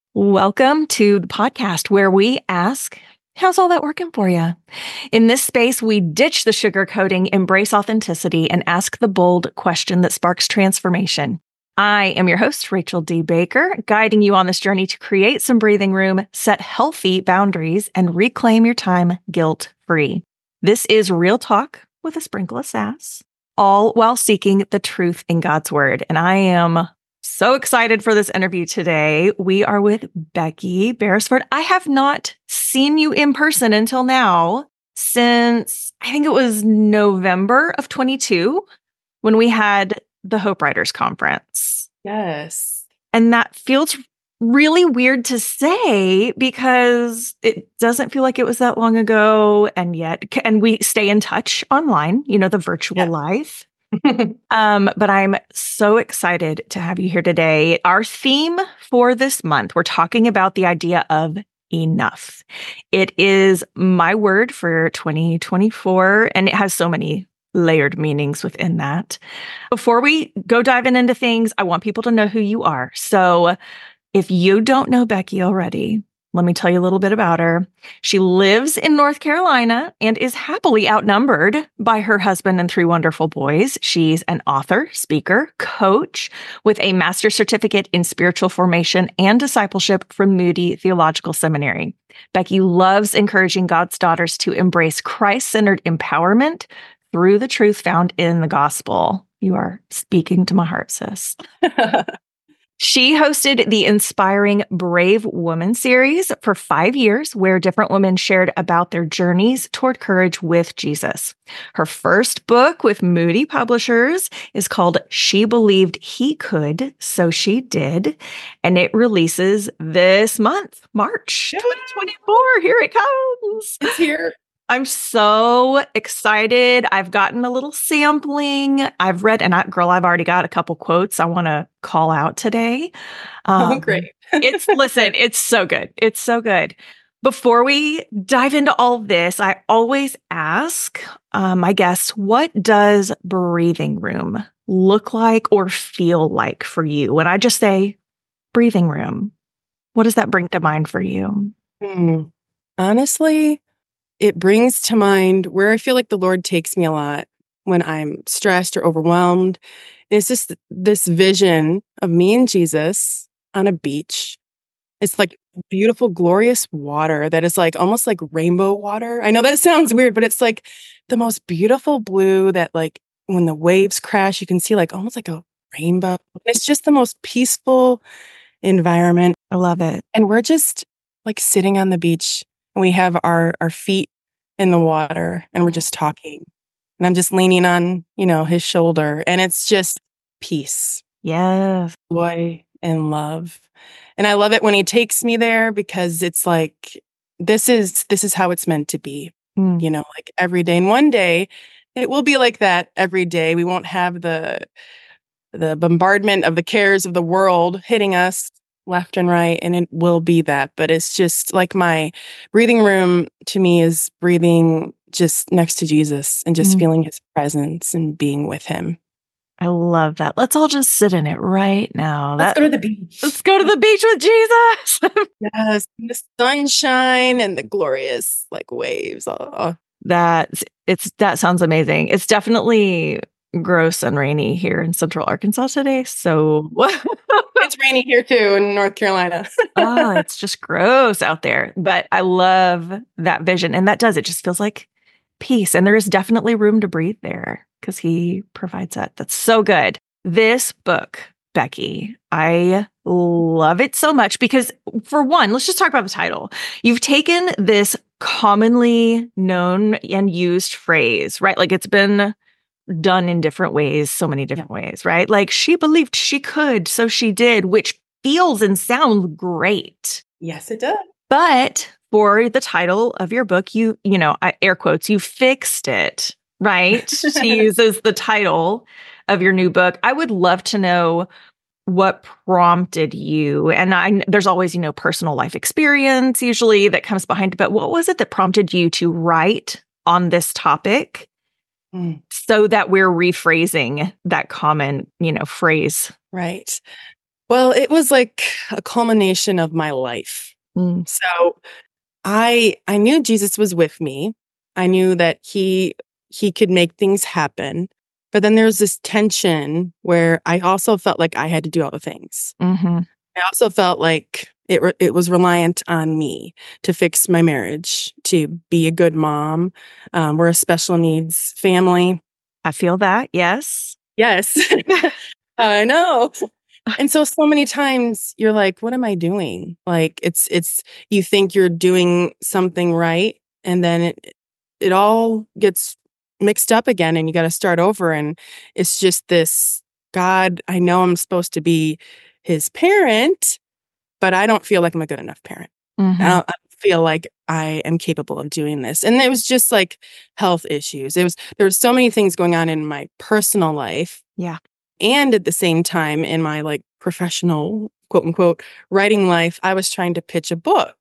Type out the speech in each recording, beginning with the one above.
Welcome to the podcast where we ask, how's all that working for you? In this space, we ditch the sugarcoating, embrace authenticity, and ask the bold question that sparks transformation. I am your host, Rachel D. Baker, guiding you on this journey to create some breathing room, set healthy boundaries, and reclaim your time guilt-free. This is real talk with a sprinkle of sass, all while seeking the truth in God's word. And I am so excited for this interview today. We are with Becky Beresford. I have not seen you in person until now since I think it was November of 22 when we had the Hope Writers Conference. Yes. And that feels really weird to say because it doesn't feel like it was that long ago. And we stay in touch online, the virtual life. But I'm so excited to have you here today. Our theme for this month, we're talking about the idea of enough. It is my word for 2024, and it has so many layered meanings within that. Before we go diving into things, I want people to know who you are. So if you don't know Becky already, let me tell you a little bit about her. She lives in North Carolina and is happily outnumbered by her husband and 3 wonderful boys. She's an author, speaker, coach with a master's certificate in spiritual formation and discipleship from Moody Theological Seminary. Becky loves encouraging God's daughters to embrace Christ-centered empowerment through the truth found in the gospel. You are speaking to my heart, sis. She hosted the Inspiring Brave Woman series for 5 years, where different women shared about their journeys toward courage with Jesus. Her first book with Moody Publishers is called She Believed He Could, So She Did, and it releases this month, March 2024. Here it comes. It's here. I'm so excited. I've gotten a little sampling. I've read, and I've already got a couple quotes I want to call out today. Great. It's so good. It's so good. Before we dive into all this, I always ask my guests, what does breathing room look like or feel like for you? When I just say breathing room, what does that bring to mind for you? Honestly, it brings to mind where I feel like the Lord takes me a lot when I'm stressed or overwhelmed. It's just this vision of me and Jesus on a beach. It's like beautiful, glorious water that is like almost like rainbow water. I know that sounds weird, but it's like the most beautiful blue that like when the waves crash, you can see like almost like a rainbow. It's just the most peaceful environment. I love it. And we're just like sitting on the beach. We have our feet in the water and we're just talking. And I'm just leaning on, his shoulder. And it's just peace. Yes. Joy and love. And I love it when he takes me there because it's like, this is how it's meant to be, like every day. And one day it will be like that every day. We won't have the bombardment of the cares of the world hitting us left and right, and it will be that. But it's just like my breathing room to me is breathing just next to Jesus and just feeling his presence and being with him. I love that. Let's all just sit in it right now. Let's go to the beach. Let's go to the beach with Jesus. Yes, the sunshine and the glorious like waves. Oh. That sounds amazing. It's definitely gross and rainy here in Central Arkansas today. So it's rainy here too in North Carolina. It's just gross out there. But I love that vision. And it just feels like peace. And there is definitely room to breathe there because he provides that. That's so good. This book, Becky, I love it so much because, for one, let's just talk about the title. You've taken this commonly known and used phrase, right? Like it's been done in different ways, so many different ways, right? Like she believed she could, so she did, which feels and sounds great. Yes, it does. But for the title of your book, I air quotes, you fixed it, right? She uses the title of your new book. I would love to know what prompted you, and there's always, personal life experience usually that comes behind it, but what was it that prompted you to write on this topic so that we're rephrasing that common, phrase? Right. Well, it was like a culmination of my life. So I knew Jesus was with me. I knew that he could make things happen. But then there's this tension where I also felt like I had to do all the things. I also felt like it was reliant on me to fix my marriage, to be a good mom. We're a special needs family. I feel that. Yes. Yes. I know. And so many times you're like, what am I doing? Like it's you think you're doing something right, and then it all gets mixed up again, and you got to start over. And it's just this, God, I know I'm supposed to be his parent, but I don't feel like I'm a good enough parent. I feel like I am capable of doing this. And it was just like health issues. There were so many things going on in my personal life. Yeah. And at the same time, in my like professional, quote unquote, writing life, I was trying to pitch a book,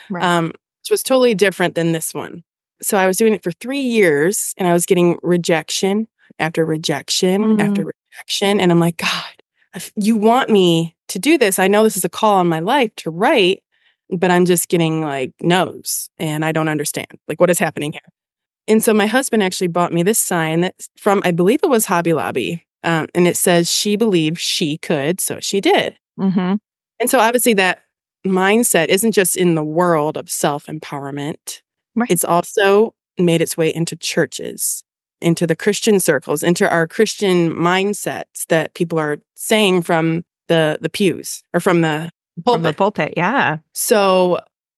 which was totally different than this one. So I was doing it for 3 years, and I was getting rejection after rejection after rejection. And I'm like, God, if you want me to do this, I know this is a call on my life to write, but I'm just getting like no's, and I don't understand. Like, what is happening here? And so my husband actually bought me this sign that's from, I believe it was Hobby Lobby. And it says, she believed she could, so she did. And so obviously that mindset isn't just in the world of self-empowerment. Right. It's also made its way into churches, into the Christian circles, into our Christian mindsets that people are saying from the pews or from the pulpit. From the pulpit, yeah. So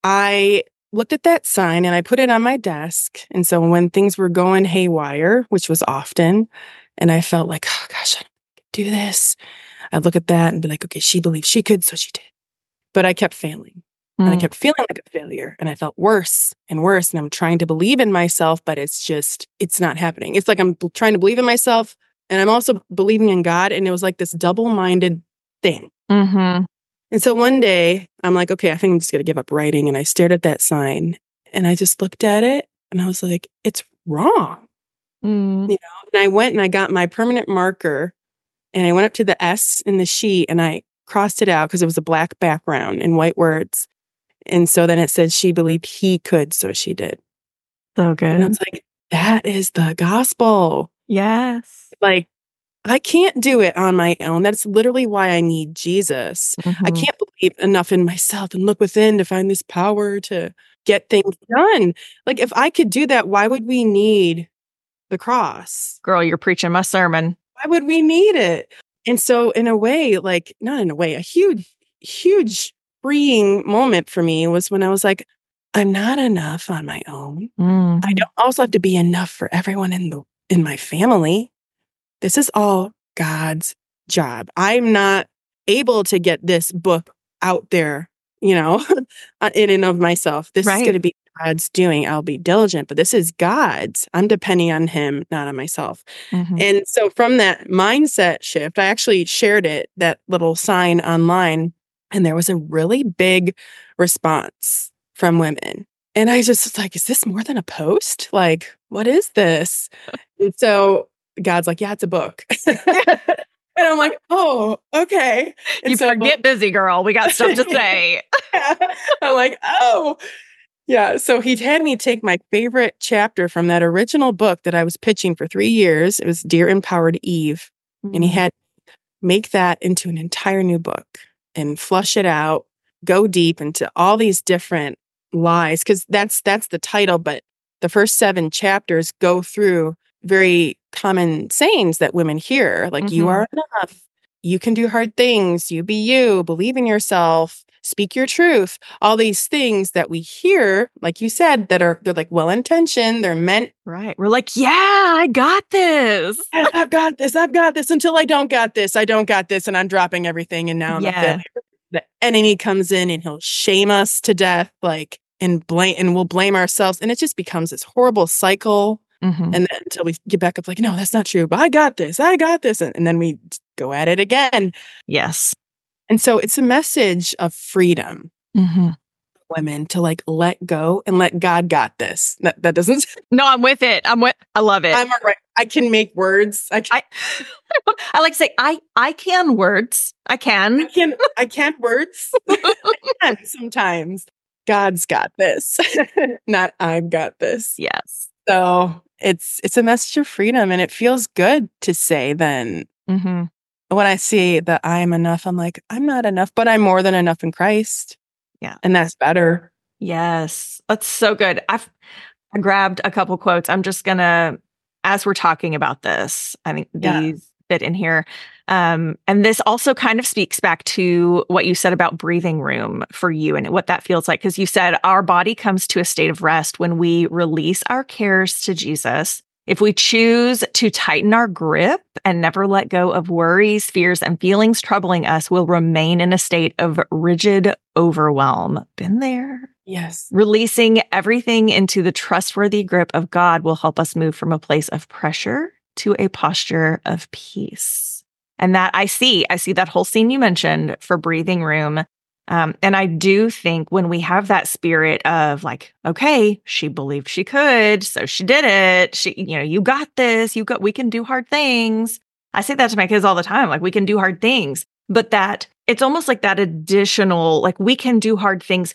I looked at that sign and I put it on my desk. And so when things were going haywire, which was often, and I felt like, oh gosh, I don't do this, I'd look at that and be like, okay, she believed she could, so she did. But I kept failing. And I kept feeling like a failure. And I felt worse and worse. And I'm trying to believe in myself, but it's not happening. It's like I'm trying to believe in myself, and I'm also believing in God. And it was like this double-minded thing. And so one day I'm like, okay, I think I'm just going to give up writing. And I stared at that sign and I just looked at it and I was like, it's wrong. You know, and I went and I got my permanent marker and I went up to the S in the sheet and I crossed it out because it was a black background in white words. And so then it said, she believed he could, so she did. So good. And I was like, that is the gospel. Yes. Like, I can't do it on my own. That's literally why I need Jesus. I can't believe enough in myself and look within to find this power to get things done. Like, if I could do that, why would we need the cross? Girl, you're preaching my sermon. Why would we need it? And so in a way, like, not in a way, a huge freeing moment for me was when I was like, I'm not enough on my own. I don't also have to be enough for everyone in my family. This is all God's job. I'm not able to get this book out there, in and of myself. This is going to be God's doing. I'll be diligent, but this is God's. I'm depending on him, not on myself. And so from that mindset shift, I actually shared that little sign online, and there was a really big response from women. And I just was like, is this more than a post? Like, what is this? And so God's like, yeah, it's a book. And I'm like, oh, okay. And you better get busy, girl. We got stuff to say. I'm like, oh, yeah. So he had me take my favorite chapter from that original book that I was pitching for 3 years. It was Dear Empowered Eve. And he had make that into an entire new book and flush it out, go deep into all these different lies, because that's the title. But the first 7 chapters go through very common sayings that women hear, like you are enough, you can do hard things, you be you, believe in yourself, speak your truth, all these things that we hear, like you said, they're like well-intentioned, they're meant. Right. We're like, yeah, I got this. I've got this until I don't got this. And I'm dropping everything. And now I'm a failure. The enemy comes in and he'll shame us to death, like, and we'll blame ourselves. And it just becomes this horrible cycle. And then until we get back up, like, no, that's not true, but I got this. And then we go at it again. Yes. And so it's a message of freedom. women to like let go and let God got this. That doesn't. No, I'm with it. I love it. I'm all right. I can make words. I like to say I can words. I can words. I can sometimes. God's got this, not I've got this. Yes. So it's a message of freedom, and it feels good to say then. Mm-hmm. When I see that I'm enough, I'm like, I'm not enough, but I'm more than enough in Christ. Yeah. And that's better. Yes. That's so good. I grabbed a couple quotes. I'm just going to, as we're talking about this, I think these fit in here. And this also kind of speaks back to what you said about breathing room for you and what that feels like. Because you said our body comes to a state of rest when we release our cares to Jesus. If we choose to tighten our grip and never let go of worries, fears, and feelings troubling us, we'll remain in a state of rigid overwhelm. Been there? Yes. Releasing everything into the trustworthy grip of God will help us move from a place of pressure to a posture of peace. And that I see that whole scene you mentioned for breathing room. And I do think when we have that spirit of like, okay, she believed she could, so she did it. You got this. We can do hard things. I say that to my kids all the time. Like, we can do hard things, but that it's almost like that additional, like, we can do hard things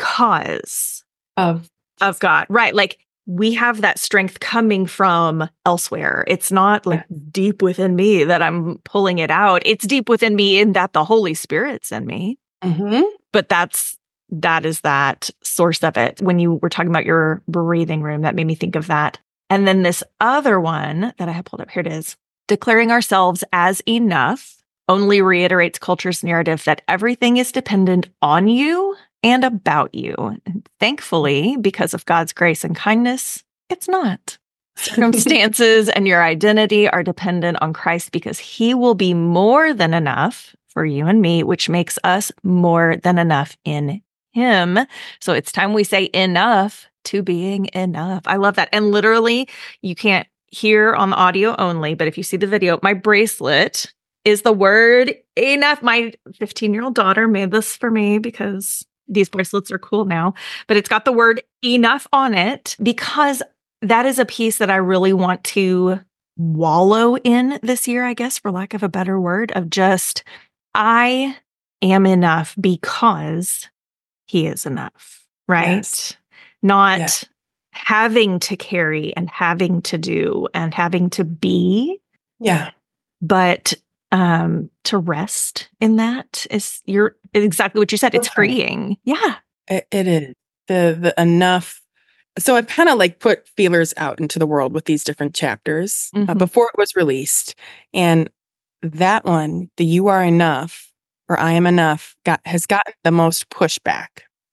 because of God, right? Like, we have that strength coming from elsewhere. It's not like deep within me that I'm pulling it out. It's deep within me in that the Holy Spirit's in me. Mm-hmm. But that is that source of it. When you were talking about your breathing room, that made me think of that. And then this other one that I have pulled up, here it is. Declaring ourselves as enough only reiterates culture's narrative that everything is dependent on you and about you. And thankfully, because of God's grace and kindness, it's not. Circumstances and your identity are dependent on Christ because he will be more than enough for you and me, which makes us more than enough in him. So it's time we say enough to being enough. I love that. And literally, you can't hear on the audio only, but if you see the video, my bracelet is the word enough. My 15-year-old daughter made this for me because these bracelets are cool now, but it's got the word enough on it because that is a piece that I really want to wallow in this year, I guess, for lack of a better word, of just, I am enough because he is enough, right? Yes. Not having to carry and having to do and having to be. Yeah. But to rest in that is exactly what you said. It's freeing. Yeah. It is. The enough. So I've kind of like put feelers out into the world with these different chapters before it was released. And that one, the you are enough or I am enough, has gotten the most pushback.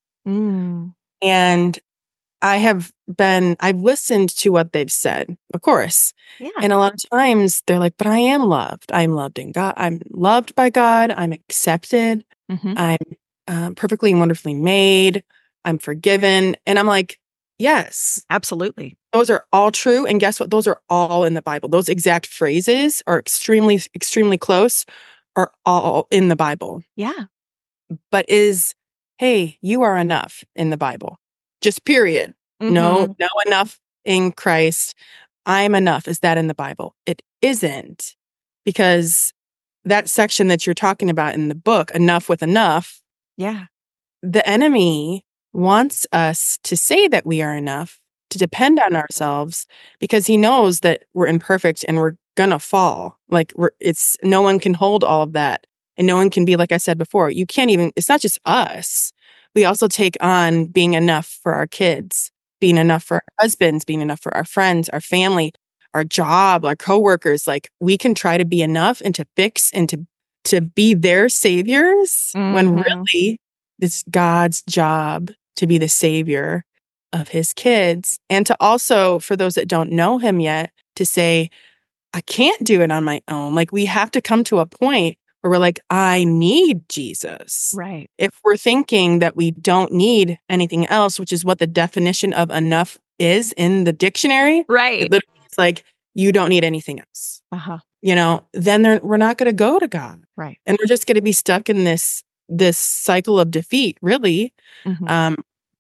And I've listened to what they've said, of course. Yeah. And a lot of times they're like, but I am loved. I'm loved in God. I'm loved by God. I'm accepted. I'm perfectly and wonderfully made. I'm forgiven. And I'm like, yes, absolutely. Those are all true. And guess what? Those are all in the Bible. Those exact phrases are extremely, extremely close, are all in the Bible. Yeah. But hey, you are enough in the Bible. Just period. No enough in Christ. I'm enough. Is that in the Bible? It isn't, because that section that you're talking about in the book, enough with enough. Yeah. The enemy wants us to say that we are enough, to depend on ourselves, because he knows that we're imperfect and we're gonna fall. Like no one can hold all of that. And no one can be, like I said before, it's not just us. We also take on being enough for our kids, being enough for our husbands, being enough for our friends, our family, our job, our coworkers. Like, we can try to be enough and to fix and to be their saviors when really it's God's job to be the savior of his kids. And to also, for those that don't know him yet, to say, I can't do it on my own. Like, we have to come to a point where we're like, I need Jesus. Right. If we're thinking that we don't need anything else, which is what the definition of enough is in the dictionary. Right. It's like, you don't need anything else. Then we're not going to go to God. Right. And we're just going to be stuck in this cycle of defeat, really.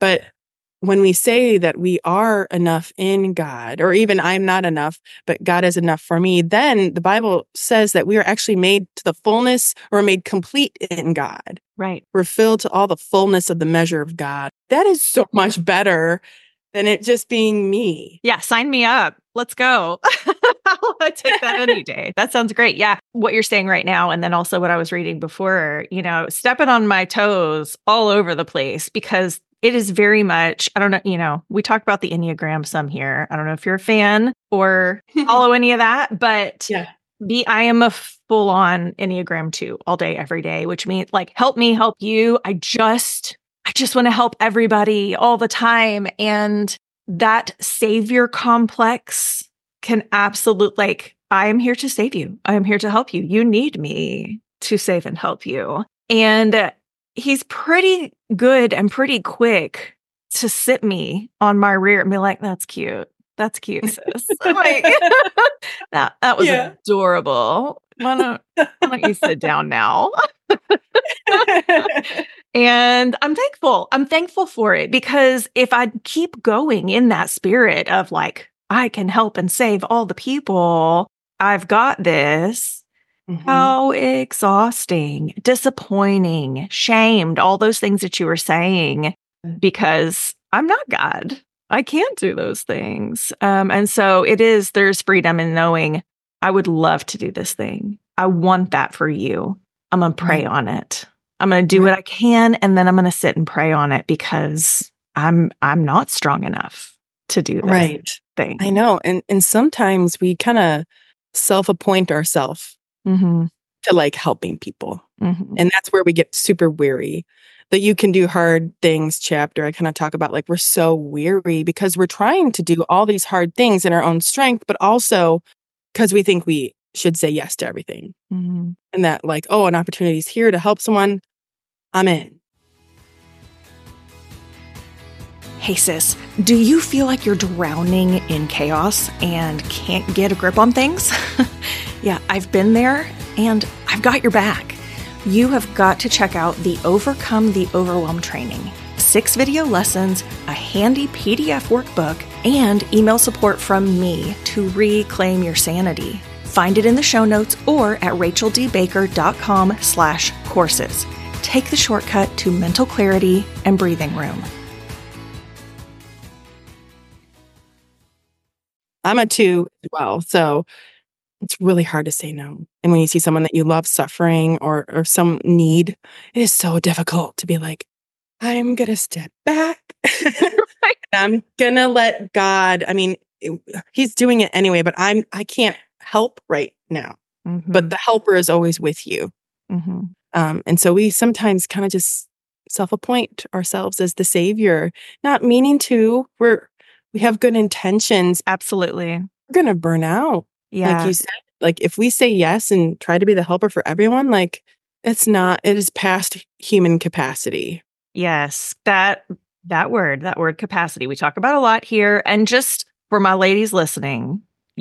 But when we say that we are enough in God, or even I'm not enough, but God is enough for me, then the Bible says that we are actually made to the fullness or made complete in God. Right. We're filled to all the fullness of the measure of God. That is so much better than it just being me. Yeah, sign me up. Let's go. I'll take that any day. That sounds great. Yeah. What you're saying right now, and then also what I was reading before, stepping on my toes all over the place, because it is very much, I don't know, we talked about the Enneagram some here. I don't know if you're a fan or follow any of that, but Yeah. I am a full on Enneagram 2 all day, every day, which means like, help me, help you. I just want to help everybody all the time. And that savior complex can absolutely, I am here to save you. I am here to help you. You need me to save and help you. And he's pretty good and pretty quick to sit me on my rear and be like, that's cute. That's cute, sis. Like, that was adorable. Why don't you sit down now? And I'm thankful. I'm thankful for it, because if I keep going in that spirit of like, I can help and save all the people, I've got this. How exhausting, disappointing, shamed, all those things that you were saying, because I'm not God. I can't do those things. And so there's freedom in knowing I would love to do this thing. I want that for you. I'm going to pray on it. I'm going to do what I can, and then I'm going to sit and pray on it, because I'm not strong enough to do this thing. I know. And sometimes we kind of self-appoint ourselves to like helping people. And that's where we get super weary. That You Can Do Hard Things chapter, I kind of talk about like we're so weary because we're trying to do all these hard things in our own strength, but also because we think we should say yes to everything. And that like, oh, an opportunity is here to help someone, I'm in. Hey sis, do you feel like you're drowning in chaos and can't get a grip on things? Yeah, I've been there, and I've got your back. You have got to check out the Overcome the Overwhelm training. 6 video lessons, a handy PDF workbook, and email support from me to reclaim your sanity. Find it in the show notes or at racheldbaker.com/courses. Take the shortcut to mental clarity and breathing room. I'm a 2 as well, so it's really hard to say no. And when you see someone that you love suffering or some need, it is so difficult to be like, I'm going to step back. I'm going to let God, he's doing it anyway, but I can't help right now. But the helper is always with you. And so we sometimes kind of just self-appoint ourselves as the savior, not meaning to. We have good intentions. Absolutely. We're going to burn out. Yeah. Like you said, like if we say yes and try to be the helper for everyone, like it is past human capacity. Yes. That word capacity, we talk about a lot here. And just for my ladies listening,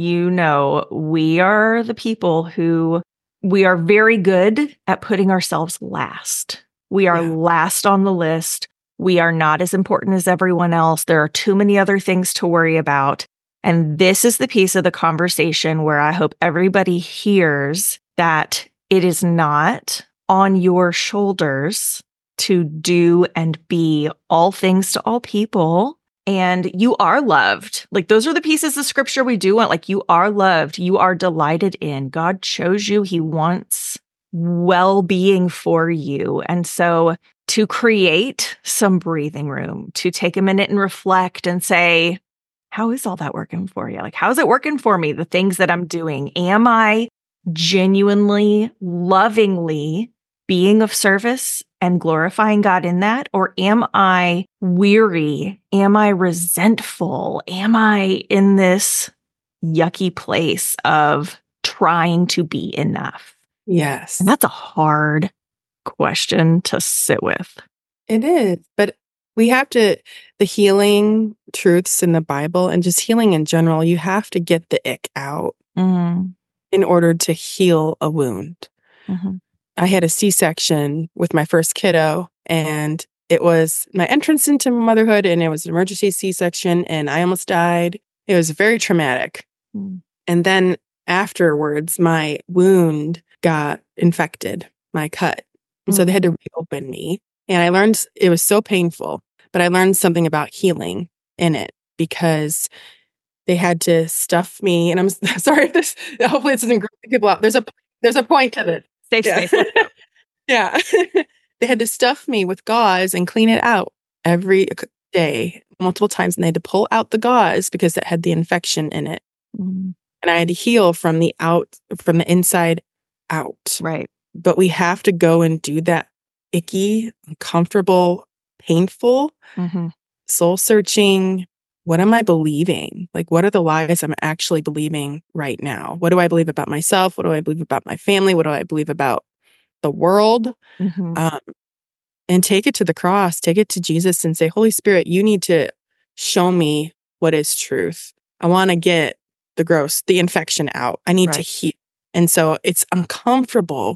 we are the people who we are very good at putting ourselves last. We are last on the list. We are not as important as everyone else. There are too many other things to worry about. And this is the piece of the conversation where I hope everybody hears that it is not on your shoulders to do and be all things to all people. And you are loved. Like those are the pieces of scripture we do want. Like you are loved. You are delighted in. God chose you. He wants well-being for you. And so to create some breathing room, to take a minute and reflect and say, how is all that working for you? Like, how is it working for me? The things that I'm doing. Am I genuinely, lovingly being of service and glorifying God in that? Or am I weary? Am I resentful? Am I in this yucky place of trying to be enough? Yes. And that's a hard question to sit with. It is. But we have to, the healing truths in the Bible and just healing in general, you have to get the ick out in order to heal a wound. I had a C-section with my first kiddo, and it was my entrance into motherhood, and it was an emergency C-section, and I almost died. It was very traumatic. And then afterwards, my wound got infected, my cut. And so they had to reopen me. And I learned it was so painful, but I learned something about healing in it because they had to stuff me. And I'm sorry if this, hopefully this doesn't group people out. There's a point to it. Safe space. Yeah. They had to stuff me with gauze and clean it out every day, multiple times. And they had to pull out the gauze because it had the infection in it. And I had to heal from the inside out. Right. But we have to go and do that icky, uncomfortable, painful, soul searching. What am I believing? Like, what are the lies I'm actually believing right now? What do I believe about myself? What do I believe about my family? What do I believe about the world? And take it to the cross, take it to Jesus and say, Holy Spirit, you need to show me what is truth. I want to get the infection out. I need to heal. And so it's uncomfortable.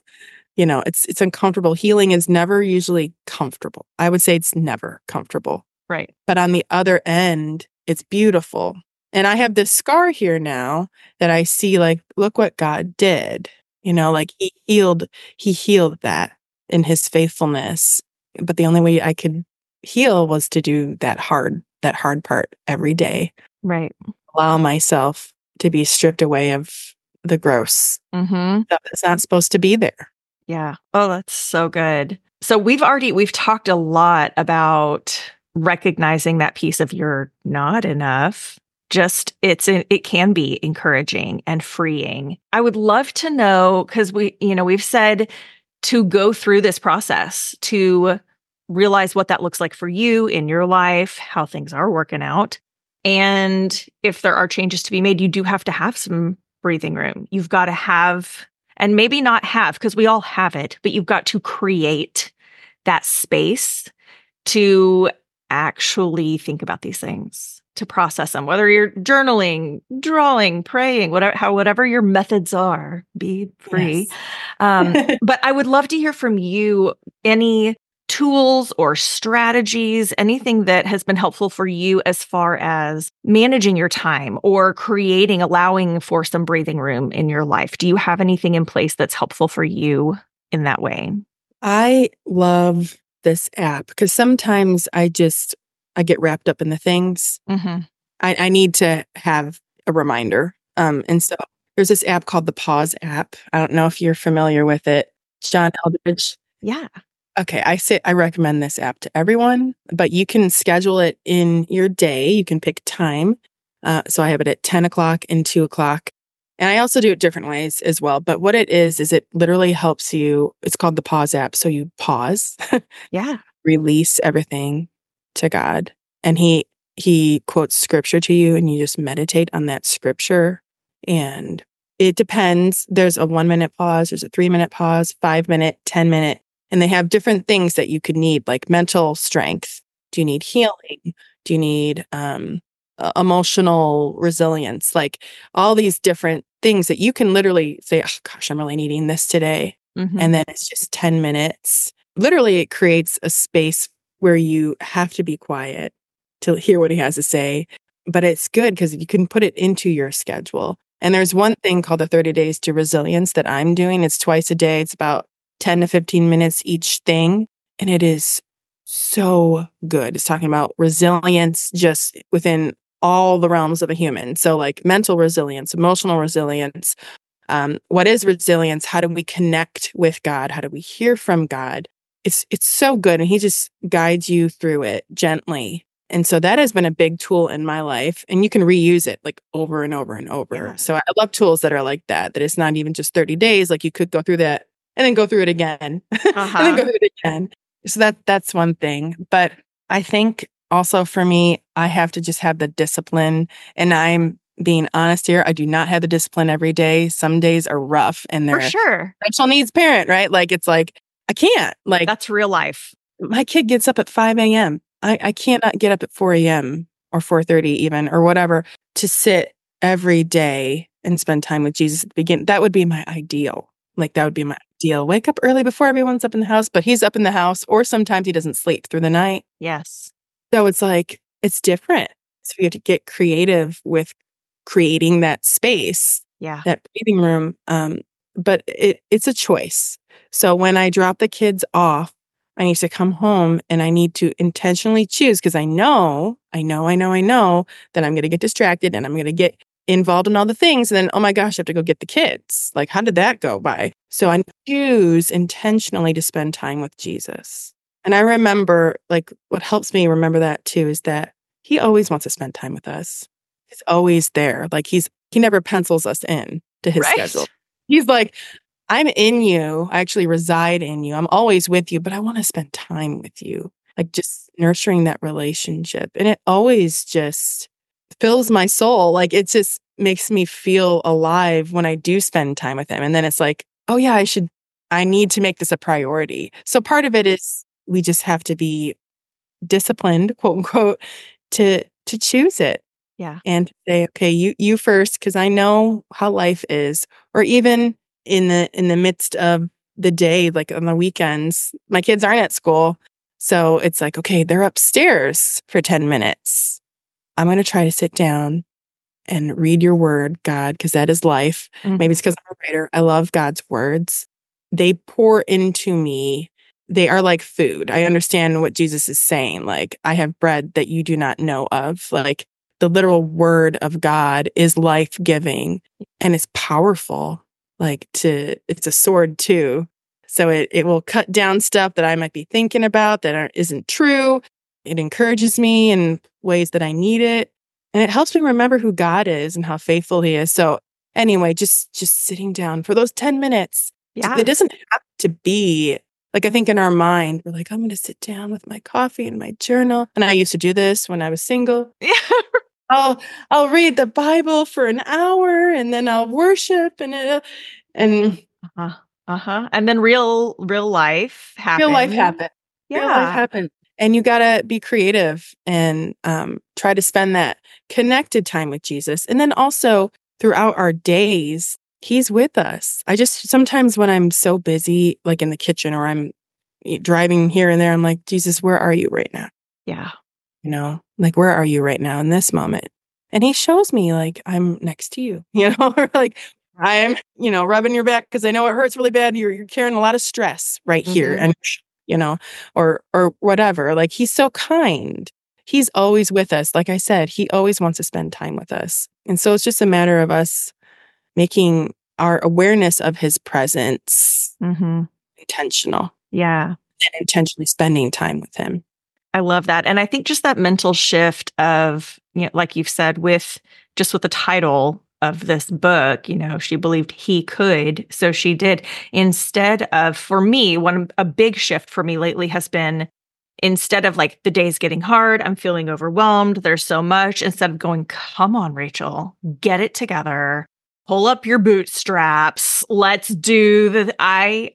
It's uncomfortable. Healing is never usually comfortable. I would say it's never comfortable. Right. But on the other end, it's beautiful. And I have this scar here now that I see, like, look what God did. Like he healed that in his faithfulness. But the only way I could heal was to do that hard part every day. Right. Allow myself to be stripped away of the gross stuff that's not supposed to be there. Yeah. Oh, that's so good. So we've talked a lot about recognizing that piece of you're not enough. It can be encouraging and freeing. I would love to know, because we've said to go through this process to realize what that looks like for you in your life, how things are working out. And if there are changes to be made, you do have to have some breathing room. You've got to have, and maybe not have, because we all have it, but you've got to create that space to actually think about these things, to process them, whether you're journaling, drawing, praying, whatever your methods are, be free. Yes. But I would love to hear from you any tools or strategies, anything that has been helpful for you as far as managing your time or allowing for some breathing room in your life. Do you have anything in place that's helpful for you in that way? I love this app because sometimes I get wrapped up in the things. I need to have a reminder. And so there's this app called the Pause app. I don't know if you're familiar with it. John Eldredge. Yeah. Okay, I recommend this app to everyone, but you can schedule it in your day. You can pick time. So I have it at 10 o'clock and 2 o'clock. And I also do it different ways as well. But what it is it literally helps you. It's called the Pause app. So you pause, release everything to God. And he quotes scripture to you and you just meditate on that scripture. And it depends. There's a 1 minute pause. There's a 3 minute pause, 5 minute, 10 minute. And they have different things that you could need, like mental strength. Do you need healing? Do you need emotional resilience? Like all these different things that you can literally say, oh gosh, I'm really needing this today. And then it's just 10 minutes. Literally, it creates a space where you have to be quiet to hear what he has to say. But it's good because you can put it into your schedule. And there's one thing called the 30 Days to Resilience that I'm doing. It's twice a day. It's about 10 to 15 minutes each thing. And it is so good. It's talking about resilience just within all the realms of a human. So like mental resilience, emotional resilience. What is resilience? How do we connect with God? How do we hear from God? It's so good. And he just guides you through it gently. And so that has been a big tool in my life. And you can reuse it like over and over and over. Yeah. So I love tools that are like that it's not even just 30 days. Like you could go through that and then go through it again, and then go through it again. So that's one thing. But I think also for me, I have to just have the discipline. And I'm being honest here, I do not have the discipline every day. Some days are rough, and they're for sure special needs parent, right? Like it's like I can't. Like that's real life. My kid gets up at 5 a.m. I cannot get up at 4 a.m. or 4:30 even or whatever to sit every day and spend time with Jesus at the beginning. That would be my ideal. Like that would be my deal. Wake up early before everyone's up in the house, but he's up in the house, or sometimes he doesn't sleep through the night. Yes. So it's like, it's different. So we have to get creative with creating that space, that breathing room. But it's a choice. So when I drop the kids off, I need to come home and I need to intentionally choose, because I know that I'm going to get distracted and I'm going to get involved in all the things. And then, oh my gosh, I have to go get the kids. Like, how did that go by? So I choose intentionally to spend time with Jesus. And I remember, like, what helps me remember that too is that he always wants to spend time with us. He's always there. Like, he never pencils us in to his schedule. He's like, I'm in you. I actually reside in you. I'm always with you, but I want to spend time with you. Like, just nurturing that relationship. And it always just fills my soul. Like, it just makes me feel alive when I do spend time with him. And then it's like, oh yeah, I need to make this a priority. So part of it is we just have to be disciplined, quote unquote, to choose it. Yeah. And say, okay, you first, because I know how life is. Or even in the midst of the day, like on the weekends, my kids aren't at school. So it's like, okay, they're upstairs for 10 minutes. I'm going to try to sit down and read your word, God, because that is life. Mm-hmm. Maybe it's because I'm a writer. I love God's words. They pour into me. They are like food. I understand what Jesus is saying. Like, I have bread that you do not know of. Like, the literal word of God is life-giving and it's powerful. Like, it's a sword too. So it will cut down stuff that I might be thinking about that isn't true. It encourages me in ways that I need it. And it helps me remember who God is and how faithful he is. So anyway, just sitting down for those 10 minutes. Yeah. It doesn't have to be like, I think in our mind, we're like, I'm going to sit down with my coffee and my journal. And I used to do this when I was single. Yeah. I'll read the Bible for an hour and then I'll worship and then real life happens. Real life happens. Yeah. Real life happens. And you got to be creative and try to spend that connected time with Jesus. And then also throughout our days, he's with us. I just, sometimes when I'm so busy, like in the kitchen or I'm driving here and there, I'm like, Jesus, where are you right now? Yeah. You know, like, where are you right now in this moment? And he shows me, like, I'm next to you, you know, or like, I'm, rubbing your back because I know it hurts really bad. You're carrying a lot of stress right here. And, or whatever. Like, he's so kind. He's always with us. Like I said, he always wants to spend time with us. And so it's just a matter of us making our awareness of his presence intentional. Yeah. And intentionally spending time with him. I love that. And I think just that mental shift of, like you've said, with the title of this book, she believed he could, so she did. Instead of, for me, a big shift for me lately has been, instead of like the day's getting hard, I'm feeling overwhelmed, there's so much, instead of going, come on, Rachel, get it together, pull up your bootstraps, let's do I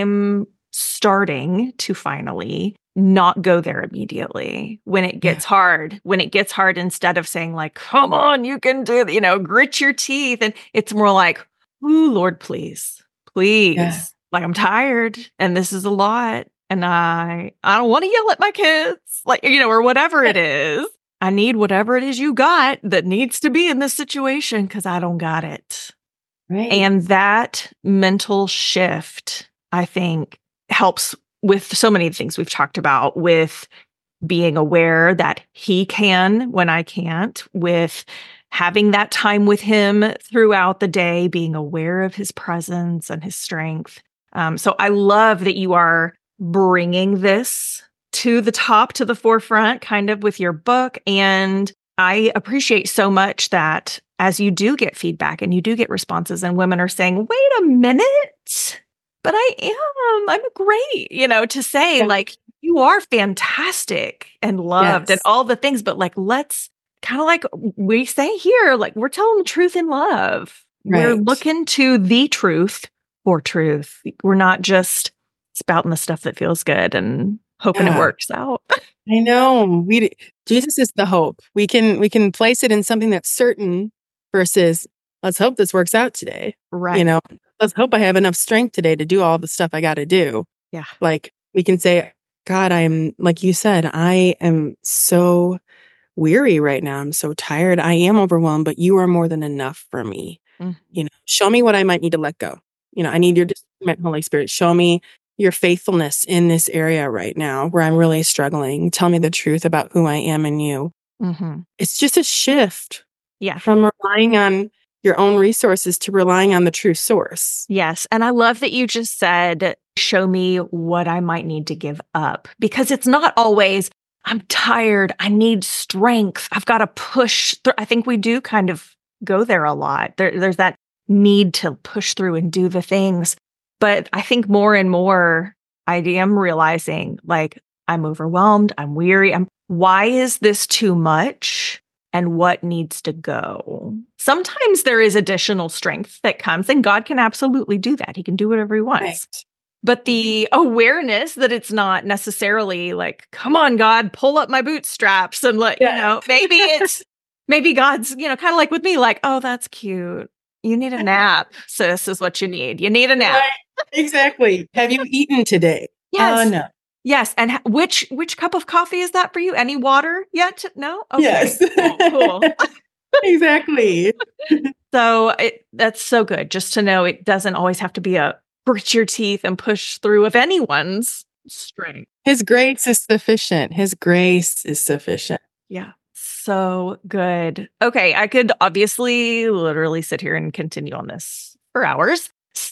am starting to finally not go there immediately when it gets hard. When it gets hard, instead of saying like, come on, you can do it, grit your teeth. And it's more like, ooh, Lord, please. Yeah. Like, I'm tired and this is a lot. And I don't want to yell at my kids, like, or whatever it is. I need whatever it is you got that needs to be in this situation because I don't got it. Right. And that mental shift, I think, helps with so many things we've talked about, with being aware that he can when I can't, with having that time with him throughout the day, being aware of his presence and his strength. So I love that you are bringing this to the forefront, kind of with your book. And I appreciate so much that as you do get feedback and you do get responses and women are saying, wait a minute, but I'm great, to say like, you are fantastic and loved and all the things, but like, let's kind of like we say here, like, we're telling the truth in love. Right. We're looking to the truth for truth. We're not just spouting the stuff that feels good and hoping it works out. I know. Jesus is the hope. We can place it in something that's certain versus let's hope this works out today. Right. let's hope I have enough strength today to do all the stuff I got to do. Yeah. Like we can say, God, I'm, like you said, I am so weary right now. I'm so tired. I am overwhelmed, but you are more than enough for me. Show me what I might need to let go. I need your discernment, Holy Spirit. Show me your faithfulness in this area right now where I'm really struggling. Tell me the truth about who I am in you. It's just a shift from relying on your own resources to relying on the true source. Yes. And I love that you just said, show me what I might need to give up, because it's not always, I'm tired, I need strength, I've got to push through. I think we do kind of go there a lot. There's that need to push through and do the things. But I think more and more I am realizing, like, I'm overwhelmed, I'm weary. Why is this too much? And what needs to go? Sometimes there is additional strength that comes, and God can absolutely do that. He can do whatever he wants. Right. But the awareness that it's not necessarily like, come on, God, pull up my bootstraps and maybe God's, kind of like with me, like, oh, that's cute. You need a nap, sis, is what you need. You need a nap. Right. Exactly. Have you eaten today? Yes. No. Yes. And which cup of coffee is that for you? Any water yet? No? Okay. Yes. Cool. Exactly. So that's so good just to know it doesn't always have to be a grit your teeth and push through of anyone's strength. His grace is sufficient. His grace is sufficient. Yeah. So good. Okay. I could obviously literally sit here and continue on this for hours.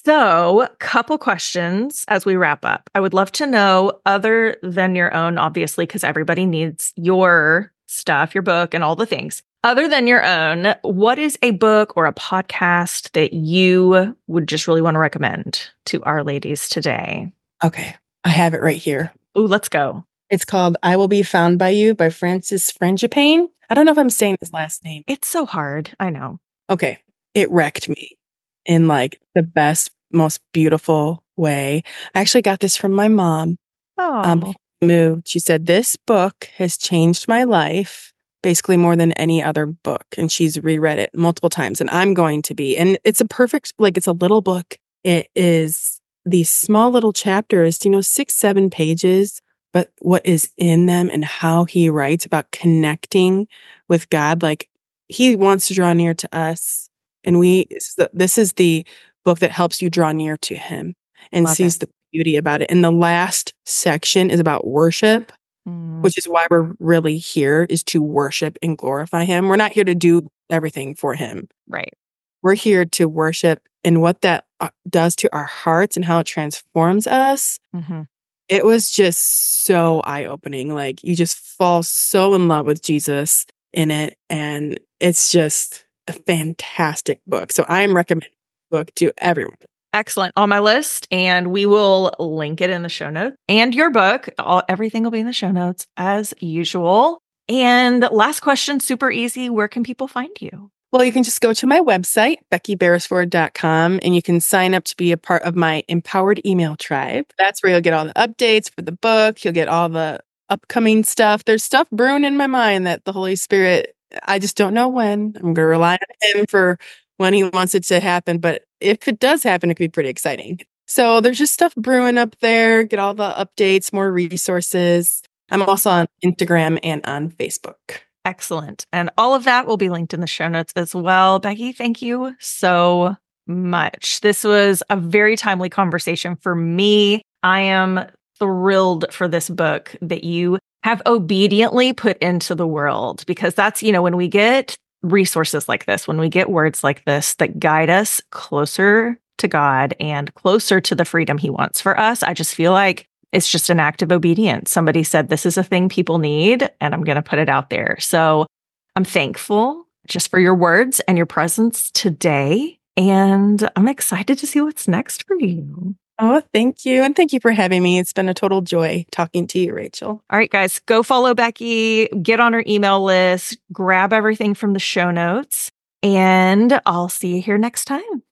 So, couple questions as we wrap up. I would love to know, other than your own, obviously, because everybody needs your stuff, your book, and all the things. Other than your own, what is a book or a podcast that you would just really want to recommend to our ladies today? Okay. I have it right here. Ooh, let's go. It's called I Will Be Found by You by Francis Frangipane. I don't know if I'm saying his last name. It's so hard. I know. Okay. It wrecked me in like the best, most beautiful way. I actually got this from my mom. Oh. Moved. She said, this book has changed my life basically more than any other book. And she's reread it multiple times. And I'm going to be. And it's a perfect, like, it's a little book. It is these small little chapters, 6, 7 pages. But what is in them and how he writes about connecting with God, like he wants to draw near to us. And this is the book that helps you draw near to him and sees the beauty about it. And the last section is about worship, which is why we're really here, is to worship and glorify him. We're not here to do everything for him. Right. We're here to worship, and what that does to our hearts and how it transforms us. Mm-hmm. It was just so eye-opening. Like, you just fall so in love with Jesus in it. And it's just a fantastic book. So I'm recommending the book to everyone. Excellent. On my list. And we will link it in the show notes. And your book, everything will be in the show notes as usual. And last question, super easy. Where can people find you? Well, you can just go to my website, BeckyBeresford.com, and you can sign up to be a part of my Empowered Email Tribe. That's where you'll get all the updates for the book. You'll get all the upcoming stuff. There's stuff brewing in my mind that the Holy Spirit, I just don't know when. I'm going to rely on him for when he wants it to happen. But if it does happen, it could be pretty exciting. So there's just stuff brewing up there. Get all the updates, more resources. I'm also on Instagram and on Facebook. Excellent. And all of that will be linked in the show notes as well. Becky, thank you so much. This was a very timely conversation for me. I am thrilled for this book that you have obediently put into the world, because that's, when we get resources like this, when we get words like this that guide us closer to God and closer to the freedom he wants for us, I just feel like it's just an act of obedience. Somebody said, this is a thing people need, and I'm going to put it out there. So I'm thankful just for your words and your presence today. And I'm excited to see what's next for you. Oh, thank you. And thank you for having me. It's been a total joy talking to you, Rachel. All right, guys, go follow Becky, get on her email list, grab everything from the show notes, and I'll see you here next time.